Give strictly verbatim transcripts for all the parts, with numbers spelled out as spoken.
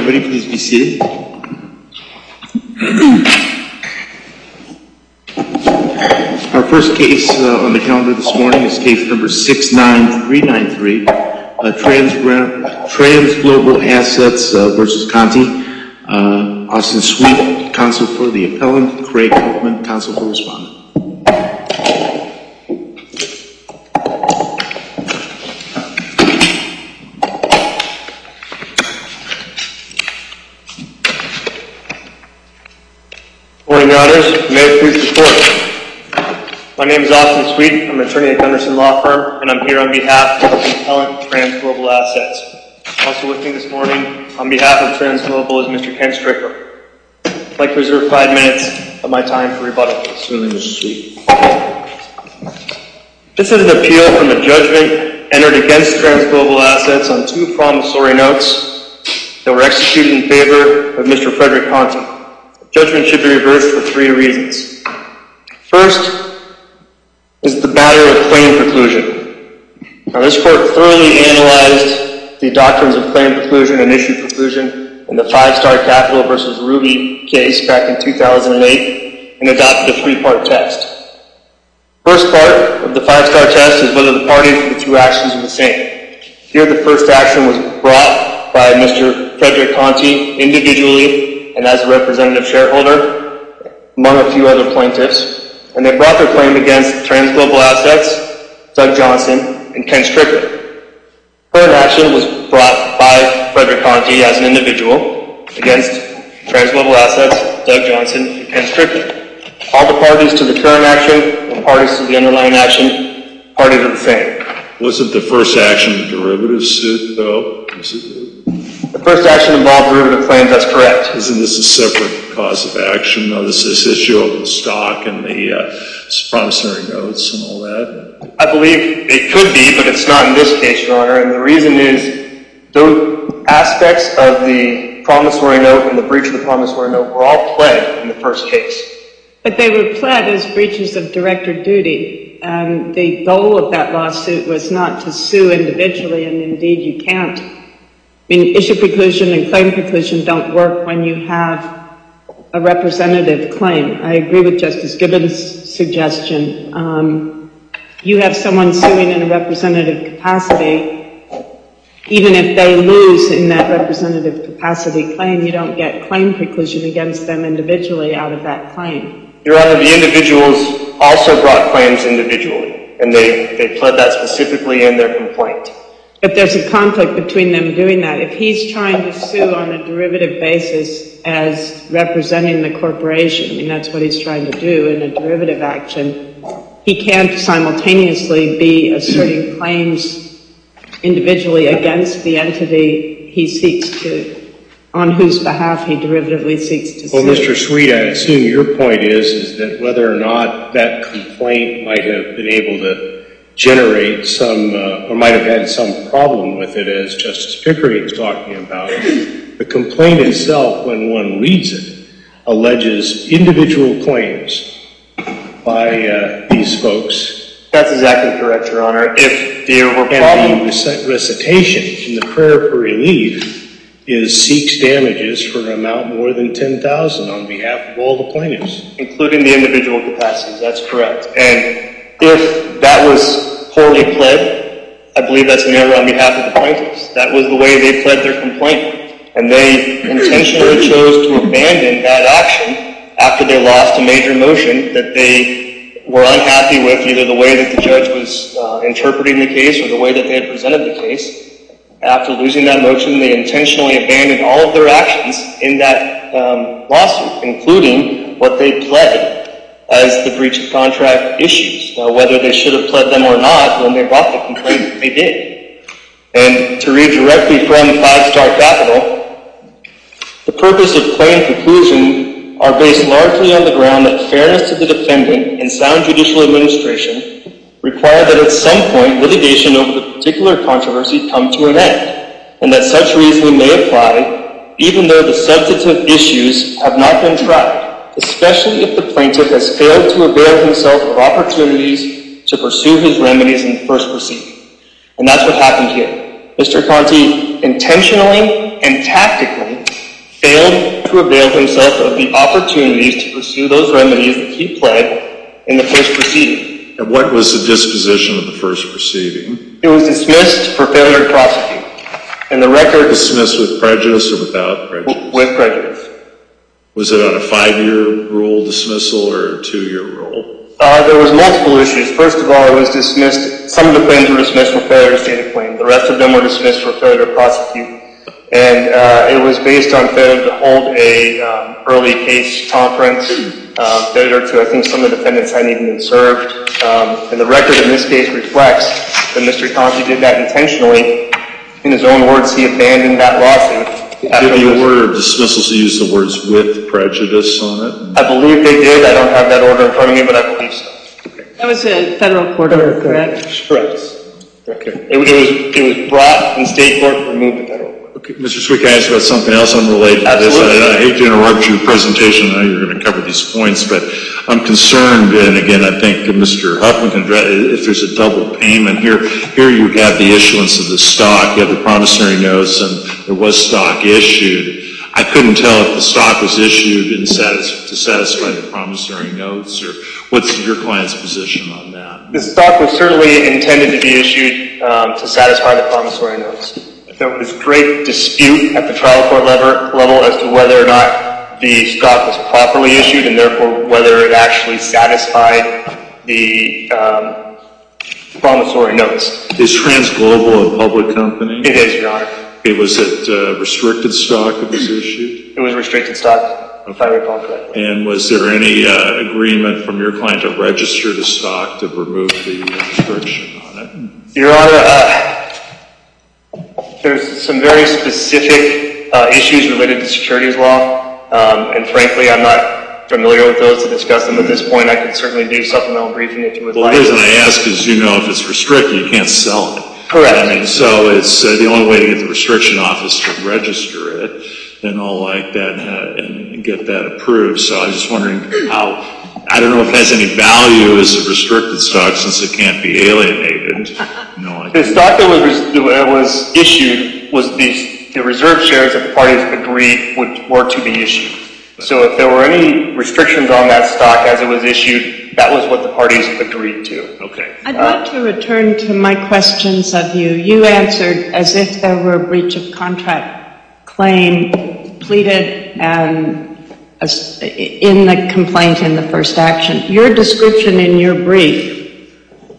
everybody please be seated. Our first case uh, on the calendar this morning is case number six nine three nine three, uh, Trans, Trans Global Assets uh, versus Conti. Uh, Austin Sweet, counsel for the appellant, Craig Hoffman, counsel for respondent. Morning, Your Honors. May it please the Court. My name is Austin Sweet. I'm an attorney at Gunderson Law Firm, and I'm here on behalf of the appellant, Trans Global Assets. Also with me this morning, on behalf of Trans Global, is Mister Ken Strickler. I'd like to reserve five minutes of my time for rebuttal. Certainly, Mister Sweet. This is an appeal from a judgment entered against Trans Global Assets on two promissory notes that were executed in favor of Mister Frederick Conti. Judgment should be reversed for three reasons. First is the matter of claim preclusion. Now, this court thoroughly analyzed the doctrines of claim preclusion and issue preclusion in the Five Star Capital versus Ruby case back in two thousand eight and adopted a three-part test. First part of the Five Star test is whether the parties for the two actions are the same. Here, the first action was brought by Mister Frederick Conti individually and as a representative shareholder, among a few other plaintiffs, and they brought their claim against Trans Global Assets, Doug Johnson, and Ken Strickler. Current action was brought by Frederick Conti as an individual against Trans Global Assets, Doug Johnson, and Ken Strickler. All the parties to the current action and parties to the underlying action, parties are the same. Wasn't the first action a derivative suit, though? Was it? The first action involved derivative claims, that's correct. Isn't this a separate cause of action? Now, this is issue of the stock and the uh, promissory notes and all that? I believe it could be, but it's not in this case, Your Honor, and the reason is those aspects of the promissory note and the breach of the promissory note were all pled in the first case. But they were pled as breaches of director duty, and the goal of that lawsuit was not to sue individually, and indeed you can't. I mean, issue preclusion and claim preclusion don't work when you have a representative claim. I agree with Justice Gibbons' suggestion. Um, you have someone suing in a representative capacity. Even if they lose in that representative capacity claim, you don't get claim preclusion against them individually out of that claim. Your Honor, the individuals also brought claims individually, and they, they pled that specifically in their complaint. But there's a conflict between them doing that. If he's trying to sue on a derivative basis as representing the corporation, I mean, that's what he's trying to do in a derivative action, he can't simultaneously be asserting claims individually against the entity he seeks to, on whose behalf he derivatively seeks to sue. Well, Mister Sweet, I assume your point is, is that whether or not that complaint might have been able to generate some, uh, or might have had some problem with it, as Justice Pickering is talking about. The complaint itself, when one reads it, alleges individual claims by uh, these folks. That's exactly correct, Your Honor. If there were problems... And the rec- recitation in the prayer for relief is seeks damages for an amount more than ten thousand dollars on behalf of all the plaintiffs. Including the individual capacities, that's correct. And if that was poorly pled, I believe that's an error on behalf of the plaintiffs. That was the way they pled their complaint. And they intentionally chose to abandon that action after they lost a major motion that they were unhappy with, either the way that the judge was uh, interpreting the case or the way that they had presented the case. After losing that motion, they intentionally abandoned all of their actions in that um, lawsuit, including what they pled as the breach of contract issues. Now, whether they should have pled them or not, when they brought the complaint, they did. And to read directly from Five Star Capital, the purpose of claim preclusion are based largely on the ground that fairness to the defendant and sound judicial administration require that at some point litigation over the particular controversy come to an end, and that such reasoning may apply even though the substantive issues have not been tried, especially if the plaintiff has failed to avail himself of opportunities to pursue his remedies in the first proceeding. And that's what happened here. Mister Conti intentionally and tactically failed to avail himself of the opportunities to pursue those remedies that he pled in the first proceeding. And what was the disposition of the first proceeding? It was dismissed for failure to prosecute. And the record... Dismissed with prejudice or without prejudice? With prejudice. Was it on a five-year rule dismissal or a two-year rule? Uh, there was multiple issues. First of all, it was dismissed. Some of the claims were dismissed for failure to state a claim. The rest of them were dismissed for failure to prosecute. And uh, it was based on failure to hold a um, early case conference, uh, failure to, I think some of the defendants hadn't even been served. Um, and the record in this case reflects that Mister Conti did that intentionally. In his own words, he abandoned that lawsuit. Did the order of dismissal use the words with prejudice on it? I believe they did. I don't have that order in front of me, but I believe so. That was a federal court order, correct? Correct. Okay. It, it was it was brought in state court, removed in federal court. Okay, Mister Sweet, can I ask about something else unrelated to this? I, I hate to interrupt your presentation. I know you're going to cover these points, but I'm concerned, and again, I think Mister Huffman can address, if there's a double payment here. Here you have the issuance of the stock, you have the promissory notes, and there was stock issued. I couldn't tell if the stock was issued in satis- to satisfy the promissory notes, or what's your client's position on that? The stock was certainly intended to be issued um, to satisfy the promissory notes. There was great dispute at the trial court level, level as to whether or not the stock was properly issued, and therefore whether it actually satisfied the um, promissory notes. Is TransGlobal a public company? It is, Your Honor. Okay, was it uh, restricted stock that was issued? It was restricted stock, if I recall correctly. And was there any uh, agreement from your client to register the stock to remove the restriction on it? Your Honor, uh, there's some very specific uh, issues related to securities law, um, and frankly, I'm not familiar with those to discuss them at this point. I could certainly do supplemental briefing if you would well, like. The reason I ask is, you know, if it's restricted, you can't sell it. Correct. I mean, so it's uh, the only way to get the restriction office to register it and all like that uh, and get that approved. So I was just wondering how, I don't know if it has any value as a restricted stock since it can't be alienated. No idea. The stock that was, that was issued was the, the reserve shares that the parties agreed would, were to be issued. So if there were any restrictions on that stock as it was issued, that was what the parties agreed to. Okay. I'd like to return to my questions of you. You answered as if there were a breach of contract claim pleaded and in the complaint in the first action. Your description in your brief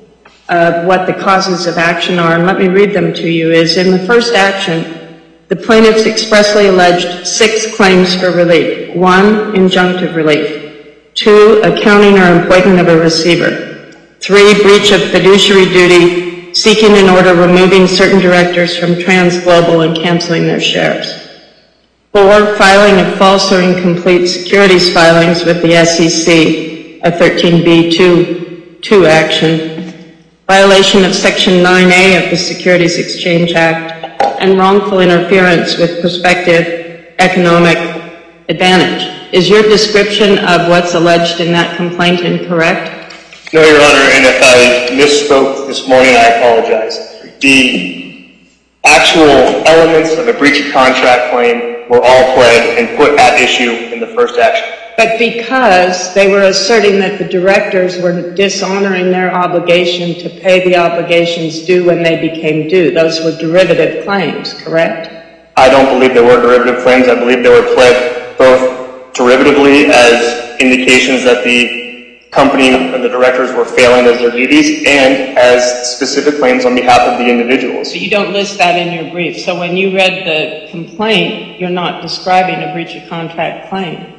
of what the causes of action are, and let me read them to you, is in the first action, the plaintiffs expressly alleged six claims for relief. One, injunctive relief. Two, accounting or appointment of a receiver. Three, breach of fiduciary duty, seeking an order removing certain directors from TransGlobal and canceling their shares. Four, filing of false or incomplete securities filings with the S E C, a thirteen B two action. Violation of Section nine A of the Securities Exchange Act, and wrongful interference with prospective economic advantage. Is your description of what's alleged in that complaint incorrect? No, Your Honor, and if I misspoke this morning, I apologize. The actual elements of a breach of contract claim were all pled and put at issue in the first action. But because they were asserting that the directors were dishonoring their obligation to pay the obligations due when they became due, those were derivative claims, correct? I don't believe they were derivative claims. I believe they were pled both derivatively as indications that the company and the directors were failing as their duties and as specific claims on behalf of the individuals. So you don't list that in your brief. So when you read the complaint, you're not describing a breach of contract claim.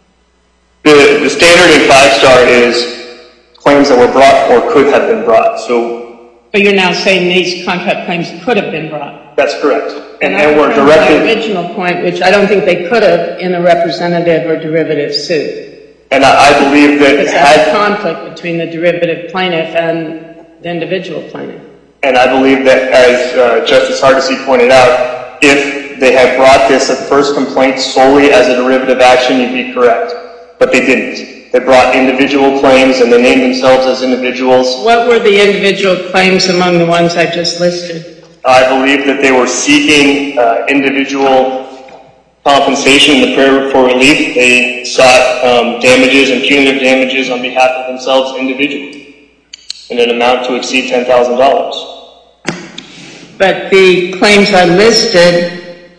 The, the standard in Five Star is claims that were brought or could have been brought. So, but you're now saying these contract claims could have been brought. That's correct. And, and, and were directed. directed. My original point, which I don't think they could have in a representative or derivative suit. And I, I believe that because had there's a conflict between the derivative plaintiff and the individual plaintiff. And I believe that, as uh, Justice Hardesty pointed out, if they had brought this a first complaint solely as a derivative action, you'd be correct. But they didn't. They brought individual claims and they named themselves as individuals. What were the individual claims among the ones I just listed? I believe that they were seeking uh, individual compensation in the prayer for relief. They sought um, damages and punitive damages on behalf of themselves individually in an amount to exceed ten thousand dollars. But the claims are listed.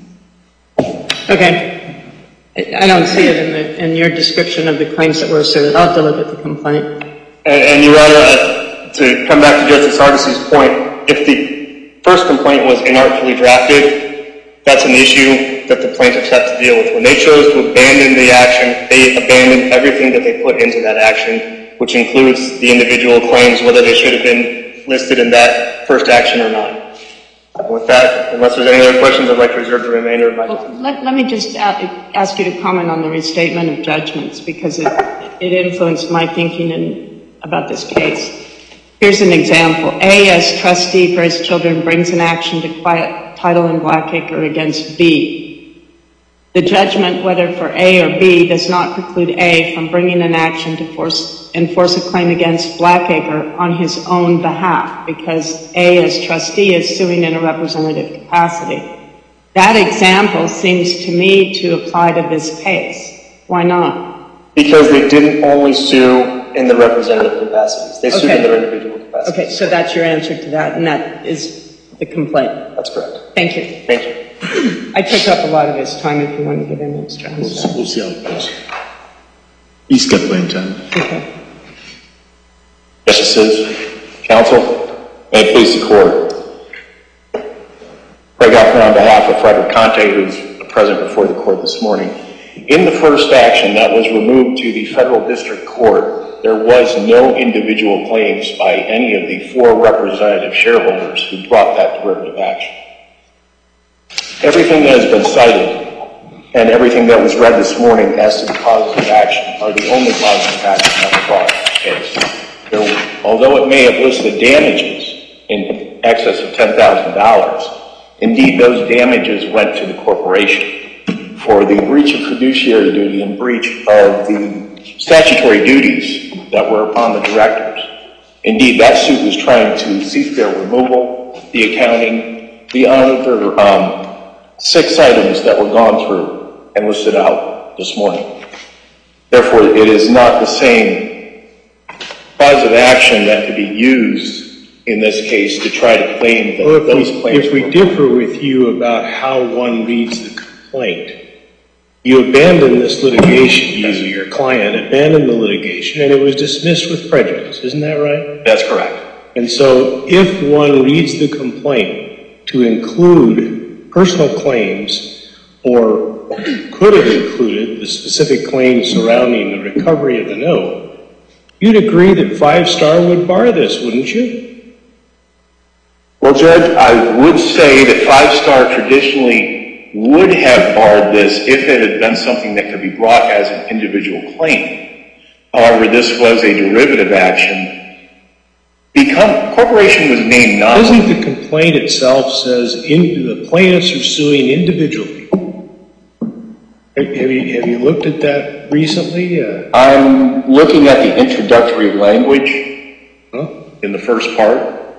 Okay. I don't see it in the in your description of the claims that were asserted. I'll have to look at the complaint. And, and Your Honor, uh, to come back to Justice Hardessy's point, if the first complaint was inartfully drafted, that's an issue that the plaintiffs have to deal with. When they chose to abandon the action, they abandoned everything that they put into that action, which includes the individual claims, whether they should have been listed in that first action or not. With that, unless there's any other questions, I'd like to reserve the remainder of my time. Well, let, let me just ask you to comment on the restatement of judgments, because it, it influenced my thinking in, about this case. Here's an example. A, as trustee for his children, brings an action to quiet title in Blackacre against B. The judgment, whether for A or B, does not preclude A from bringing an action to force, enforce a claim against Blackacre on his own behalf, because A, as trustee, is suing in a representative capacity. That example seems to me to apply to this case. Why not? Because they didn't only sue in the representative capacities. They sued Okay. in their individual capacities. Okay, so that's your answer to that, and that is the complaint. That's correct. Thank you. Thank you. I took up a lot of his time if you want to get in extra. We'll, we'll see how it goes. He's got plenty of time. Okay. Justices, counsel, may it please the court. Craig Hoffman on behalf of Frederick Conte, who's present before the court this morning. In the first action that was removed to the federal district court, there was no individual claims by any of the four representative shareholders who brought that derivative action. Everything that has been cited and everything that was read this morning as to the causes of action are the only causes of action that were brought in this case. There, although it may have listed damages in excess of ten thousand dollars, indeed those damages went to the corporation for the breach of fiduciary duty and breach of the statutory duties that were upon the directors. Indeed, that suit was trying to seek their removal, the accounting, the other um, six items that were gone through and listed out this morning. Therefore, it is not the same cause of action that could be used in this case to try to claim that Well, if those we, claims if we were- differ with you about how one reads the complaint, you abandoned this litigation, you, your client abandoned the litigation, and it was dismissed with prejudice. Isn't that right? That's correct. And so if one reads the complaint to include personal claims, or could have included the specific claims surrounding the recovery of the note, you'd agree that Five Star would bar this, wouldn't you? Well, Judge, I would say that Five Star traditionally would have barred this if it had been something that could be brought as an individual claim. However, this was a derivative action. Become, corporation was named not. Doesn't the complaint itself says in, the plaintiffs are suing individually? Have you, have you looked at that recently? Uh, I'm looking at the introductory language huh? in the first part,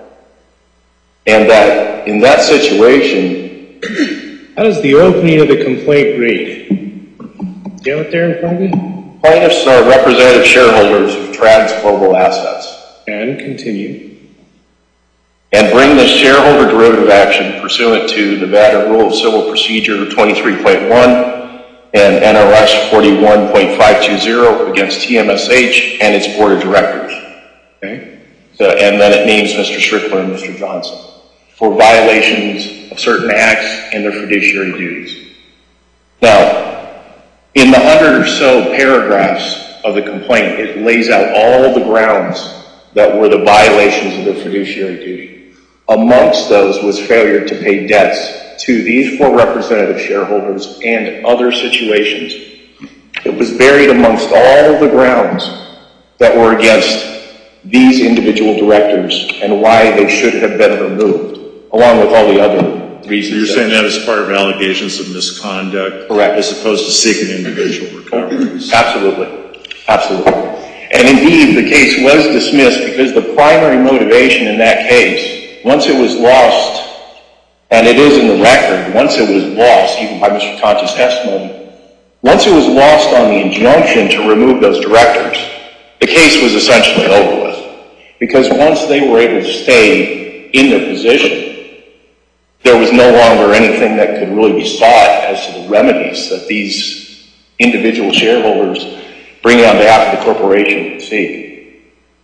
and that in that situation, How does the opening of the complaint read? Do you have it there in front of you? plaintiffs are representative shareholders of Trans Global Assets And continue. and bring this shareholder derivative action pursuant to Nevada Rule of Civil Procedure twenty-three point one and N R S forty-one point five two zero against T M S H and its board of directors. Okay. So, and then it names Mister Strickler and Mister Johnson for violations of certain acts and their fiduciary duties. Now, in the hundred or so paragraphs of the complaint, it lays out all the grounds that were the violations of their fiduciary duty. Amongst those was failure to pay debts to these four representative shareholders and other situations. It was buried amongst all the grounds that were against these individual directors and why they should have been removed, along with all the other reasons. So you're saying that is part of allegations of misconduct? Correct. As opposed to seeking individual recoveries? Absolutely. Absolutely. And indeed, the case was dismissed because the primary motivation in that case, once it was lost And it is in the record, once it was lost, even by Mister Conti's testimony, once it was lost on the injunction to remove those directors, the case was essentially over with. Because once they were able to stay in their position, there was no longer anything that could really be sought as to the remedies that these individual shareholders bringing on behalf of the corporation seek.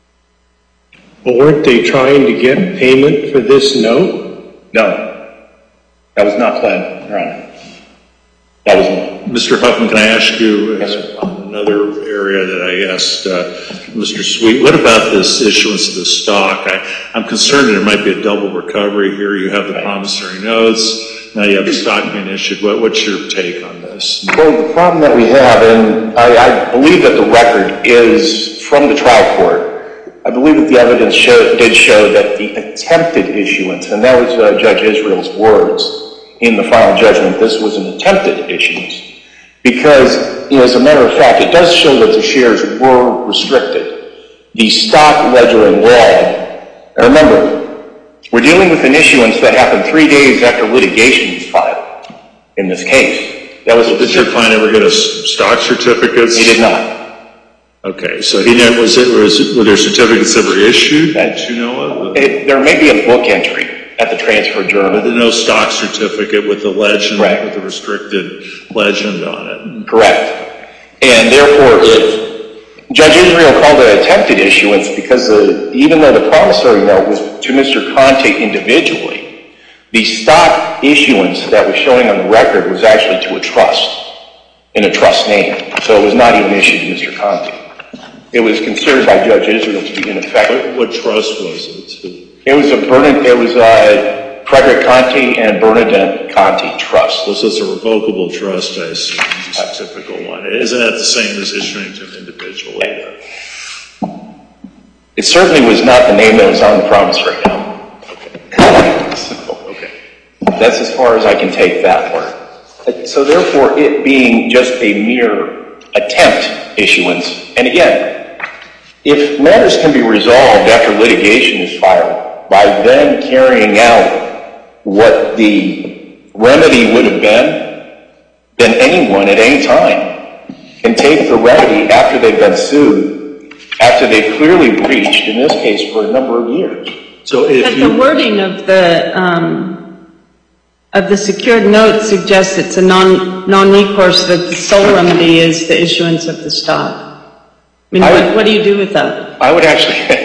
But weren't they trying to get payment for this note? No. That was not planned, Your Honor. That was not. Mister Huffman, can I ask you Yes, uh, sir. on another area that I asked uh, Mister Sweet, what about this issuance of the stock? I, I'm concerned that there might be a double recovery here. You have the promissory notes, now you have the stock being issued. What, what's your take on this? Well, the problem that we have, and I, I believe that the record is from the trial court, I believe that the evidence show, did show that the attempted issuance, and that was uh, Judge Israel's words in the final judgment, this was an attempted issuance. Because, you know, as a matter of fact, it does show that the shares were restricted. The stock ledger and log, and remember, we're dealing with an issuance that happened three days after litigation was filed in this case. That was Did your client ever get a stock certificate? He did not. Okay, so he never, was it, was, were there certificates ever issued That- that you know of? It, there may be a book entry at the transfer journal. But there's no stock certificate with the legend, Correct. with the restricted legend on it. Correct. And therefore, if Judge Israel called it attempted issuance because the, even though the promissory note was to Mister Conti individually, the stock issuance that was showing on the record was actually to a trust, in a trust name. So it was not even issued to Mister Conti. It was considered by Judge Israel to be ineffective. What trust was it? It was a Bernard, it was a Frederick Conti and Bernadette Conti trust. So it's a revocable trust, I assume, is a typical one. Isn't that the same as issuing to an individual? It certainly was not the name that was on the promissory note. Okay. So, Okay. that's as far as I can take that part. So therefore, it being just a mere attempt issuance, and again, if matters can be resolved after litigation is filed by then carrying out what the remedy would have been, then anyone at any time can take the remedy after they've been sued, after they've clearly breached, in this case, for a number of years. So if But you... the wording of the, um, of the secured note suggests it's a non, non-recourse, that the sole remedy is the issuance of the stock. I mean, I what, would- what do you do with that? I would actually,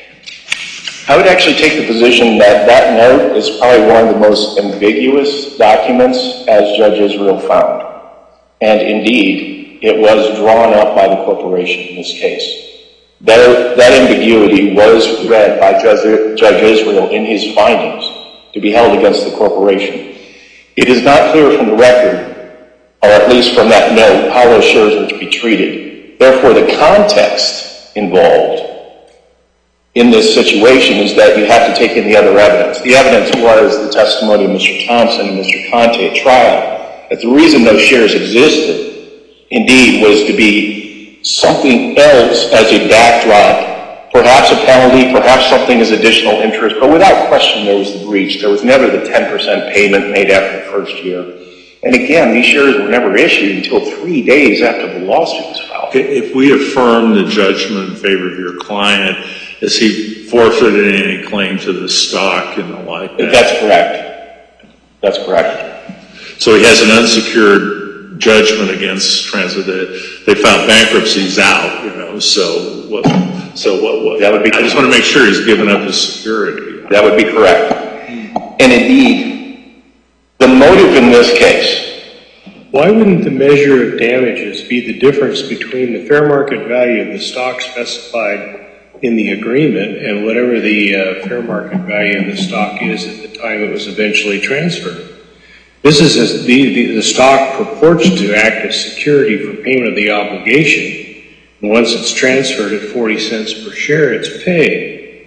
I would actually take the position that that note is probably one of the most ambiguous documents as Judge Israel found. And indeed, it was drawn up by the corporation in this case. That, that ambiguity was read by Judge, Judge Israel in his findings to be held against the corporation. It is not clear from the record, or at least from that note, how those shares were to be treated. Therefore, the context involved in this situation is that you have to take in the other evidence. The evidence was the testimony of Mister Thompson and Mister Conte at trial, that the reason those shares existed, indeed, was to be something else as a backdrop, perhaps a penalty, perhaps something as additional interest, but without question there was the breach. There was never the ten percent payment made after the first year. And again, these shares were never issued until three days after the lawsuit was filed. If we affirm the judgment in favor of your client, has he forfeited any claim to the stock and the like? That's correct. That's correct. So he has an unsecured judgment against Transit. They, they found bankruptcy's out, you know, so what, so what, what? That would be I just want to make sure he's given up his security. That would be correct. And indeed, the motive in this case, Why wouldn't the measure of damages be the difference between the fair market value of the stock specified in the agreement and whatever the uh, fair market value of the stock is at the time it was eventually transferred? This is a, the, the, the stock purports to act as security for payment of the obligation. And once it's transferred at forty cents per share, it's paid.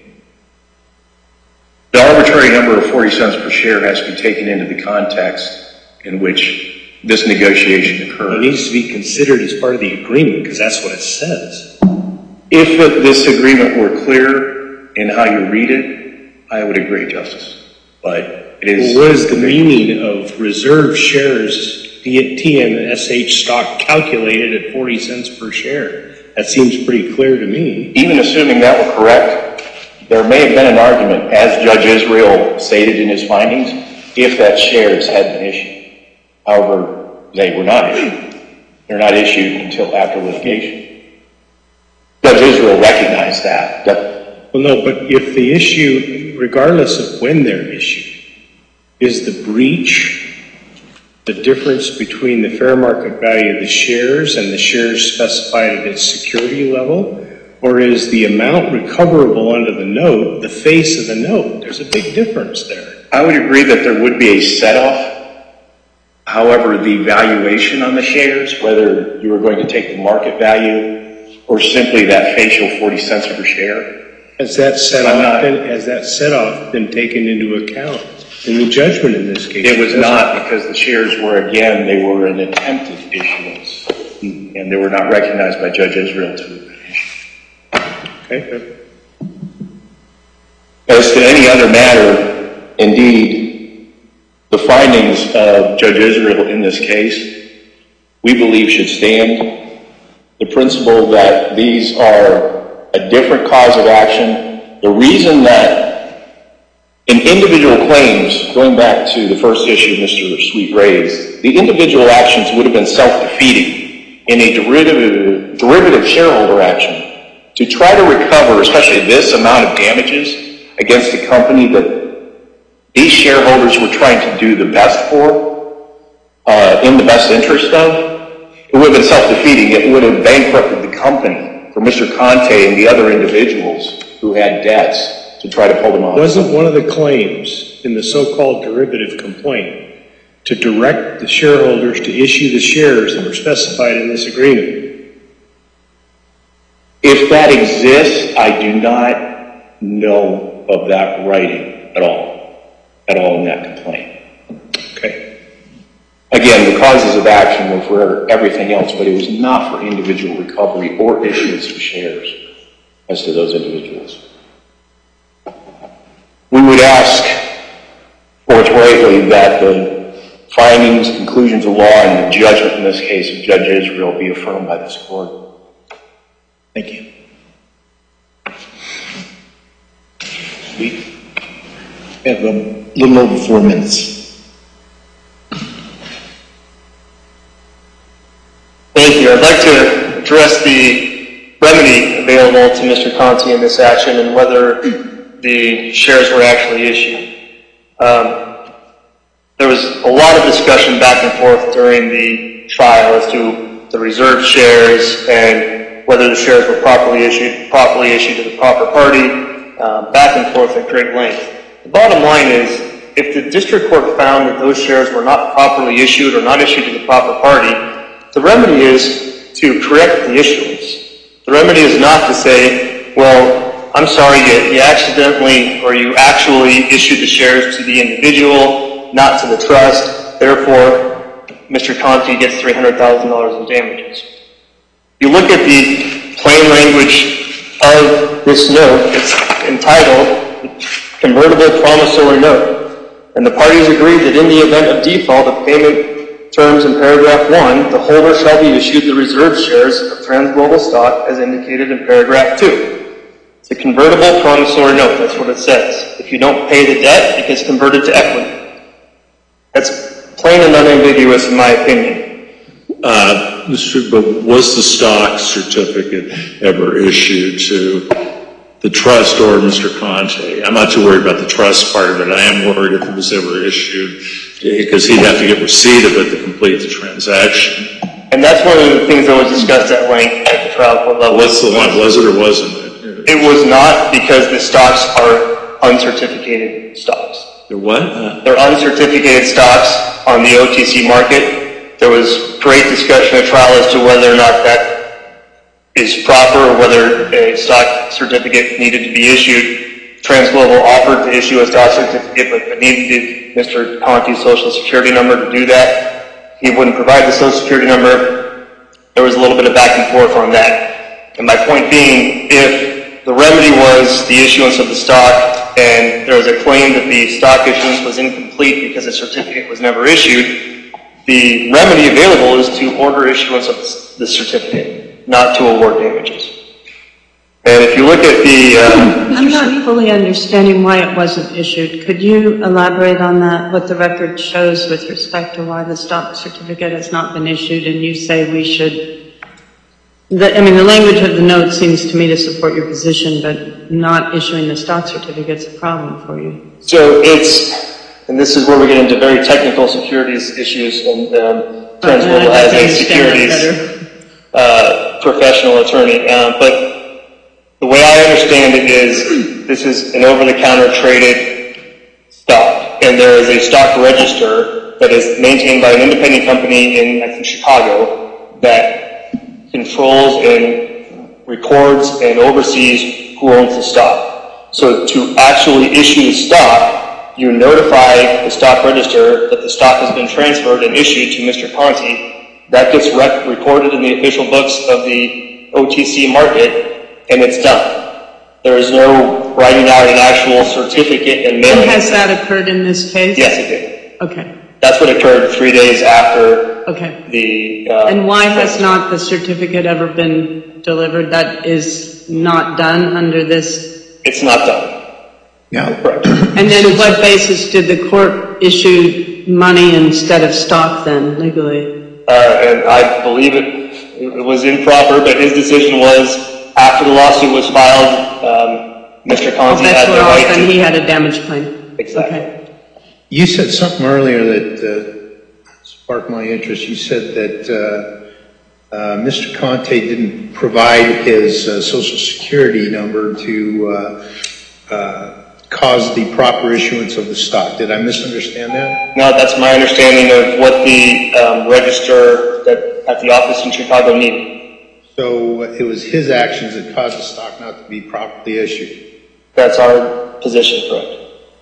the arbitrary number of forty cents per share has to be taken into the context in which this negotiation It occurred. needs to be considered as part of the agreement because that's what it says. If it, this agreement were clear in how you read it, I would agree, Justice. But It is. Well, what is the meaning of reserve shares T M S H stock calculated at forty cents per share? That seems pretty clear to me. Even assuming that were correct, there may have been an argument, as Judge Israel stated in his findings, if that shares had been issued. However, they were not issued. They're not issued until after litigation. Judge Israel recognized that. that Well, no, but if the issue, regardless of when they're issued, is the breach the difference between the fair market value of the shares and the shares specified at its security level? Or is the amount recoverable under the note the face of the note? There's a big difference there. I would agree that there would be a set-off. However, the valuation on the shares, whether you were going to take the market value or simply that facial forty cents per share, Has that set-off been, has that set-off been taken into account in the judgment in this case? it was not, because the shares were, again, they were an attempted issuance, and they were not recognized by Judge Israel to have been issued. Okay, good. As to any other matter, indeed, the findings of Judge Israel in this case, we believe should stand. The principle that these are a different cause of action. The reason that in individual claims, going back to the first issue Mister Sweet raised, the individual actions would have been self-defeating. In a derivative, derivative shareholder action, to try to recover, especially this amount of damages against a company that these shareholders were trying to do the best for, uh, in the best interest of, it would have been self-defeating. It would have bankrupted the company for Mister Conte and the other individuals who had debts to try to pull them off. Wasn't one of the claims in the so-called derivative complaint to direct the shareholders to issue the shares that were specified in this agreement? If that exists, I do not know of that writing at all, at all in that complaint. Okay. Again, the causes of action were for everything else, but it was not for individual recovery or issuance of shares as to those individuals. We would ask forthrightly that the findings, conclusions of law, and the judgment in this case of Judge Israel be affirmed by this court. Thank you. We have a little over four minutes. Thank you. I'd like to address the remedy available to Mister Conte in this action and whether the shares were actually issued. Um, there was a lot of discussion back and forth during the trial as to the reserved shares and whether the shares were properly issued, properly issued to the proper party, um, back and forth at great length. The bottom line is, if the district court found that those shares were not properly issued or not issued to the proper party, the remedy is to correct the issuance. The remedy is not to say, well, I'm sorry, you, you accidentally or you actually issued the shares to the individual, not to the trust. Therefore, Mister Conte gets three hundred thousand dollars in damages. You look at the plain language of this note, it's entitled Convertible Promissory Note. And the parties agreed that in the event of default of payment terms in paragraph one, the holder shall be issued the reserved shares of TransGlobal stock as indicated in paragraph two. It's a convertible promissory note, that's what it says. If you don't pay the debt, it gets converted to equity. That's plain and unambiguous in my opinion. Uh, Mister But was the stock certificate ever issued to the trust or Mister Conte? I'm not too worried about the trust part of it. I am worried if it was ever issued, because he'd have to get receipt of it to complete the transaction. And that's one of the things that was discussed at length at the trial court level. What's the one? Was it or wasn't it? It was not, because the stocks are uncertificated stocks. They're what? Uh, They're uncertificated stocks on the O T C market. There was great discussion at trial as to whether or not that is proper or whether a stock certificate needed to be issued. TransGlobal offered to issue a stock certificate, but, but needed Mister Conte's social security number to do that. He wouldn't provide the social security number. There was a little bit of back and forth on that. And my point being, if the remedy was the issuance of the stock and there was a claim that the stock issuance was incomplete because a certificate was never issued, the remedy available is to order issuance of the certificate, not to award damages. And if you look at the... Uh, I'm not fully understanding why it wasn't issued. Could you elaborate on that, what the record shows with respect to why the stock certificate has not been issued, and you say we should... The, I mean, the language of the note seems to me to support your position, but not issuing the stock certificate is a problem for you. So it's... And this is where we get into very technical securities issues, and um, Trans Global has a securities uh, professional attorney. Uh, but the way I understand it is this is an over-the-counter traded stock, and there is a stock register that is maintained by an independent company in, I think, Chicago that controls and records and oversees who owns the stock. So to actually issue the stock, you notify the stock register that the stock has been transferred and issued to Mister Conti. That gets rec- recorded in the official books of the O T C market, and it's done. There is no writing out an actual certificate and mailing. And has that occurred in this case? Yes, it did. Okay. That's what occurred three days after okay. the... Uh, and why has not the certificate ever been delivered? That is not done under this? It's not done. Yeah. Correct. And then what basis did the court issue money instead of stock then, legally? Uh, and I believe it, it was improper, but his decision was after the lawsuit was filed, um, Mister Conti oh, had the right to... he to... had a damage claim. Exactly. Okay. You said something earlier that uh, sparked my interest. You said that uh, uh, Mister Conti didn't provide his uh, Social Security number to uh, uh, cause the proper issuance of the stock. Did I misunderstand that? No, that's my understanding of what the um, register that at the office in Chicago needed. So it was his actions that caused the stock not to be properly issued. That's our position, correct.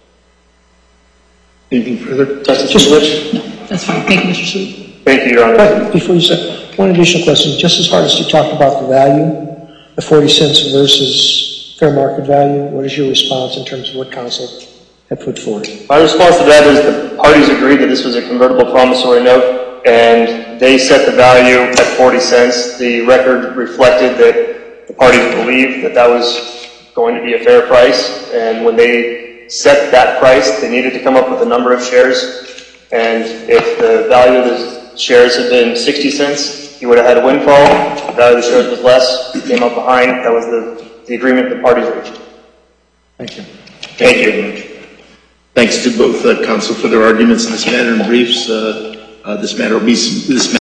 Anything further? Justice Just Rich? That's fine. Thank you, Mister Sweet. Thank you, Your Honor. But before you say, one additional question. Justice Harris, you talked about the value, the forty cents versus fair market value. What is your response in terms of what counsel had put forward? My response to that is the parties agreed that this was a convertible promissory note, and they set the value at forty cents. The record reflected that the parties believed that that was going to be a fair price, and when they set that price, they needed to come up with a number of shares, and if the value of the shares had been sixty cents, he would have had a windfall. If the value of the shares was less, he came up behind. That was the, the agreement the parties reached. Thank you. Thank you. Thanks to both uh, counsel for their arguments in this matter and briefs. Uh, uh, this matter will be this.